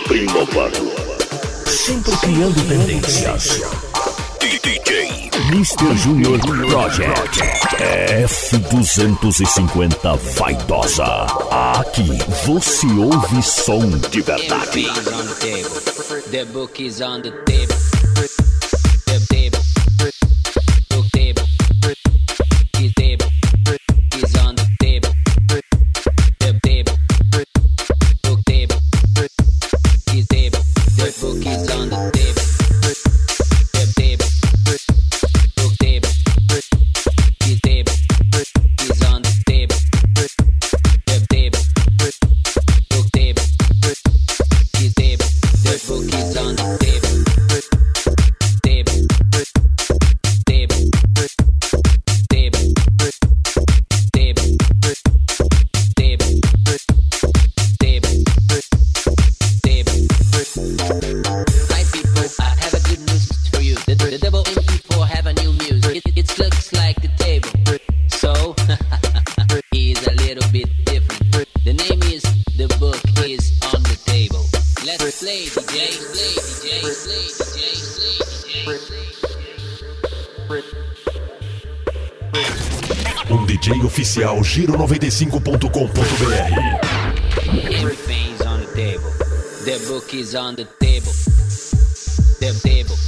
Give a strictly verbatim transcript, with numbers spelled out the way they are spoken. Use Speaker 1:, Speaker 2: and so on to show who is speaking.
Speaker 1: Sempre inovando, sempre criando tendências. D J mister Júnior Project F duzentos e cinquenta Vaidosa. Aqui você ouve som de verdade.
Speaker 2: The book is on the table. The table. The table. The table is on the table. The table. The table. The table. The book is on the table. The table. The table. The table is on the table. The table. The table. The table. The book is on the table. Table. Table. Table. Table. Table. Table. Table. Hi people, I have a good news for you. The, the double M P four have a new music. It, it looks like the table. So, it's a little bit different. The name is The Book is on the Table. Let's play, D J, play, D J, play, D J, play, D J.
Speaker 1: Um D J oficial Giro noventa e cinco ponto com ponto B R.
Speaker 2: Everything's on the table. The book is on the table. The table.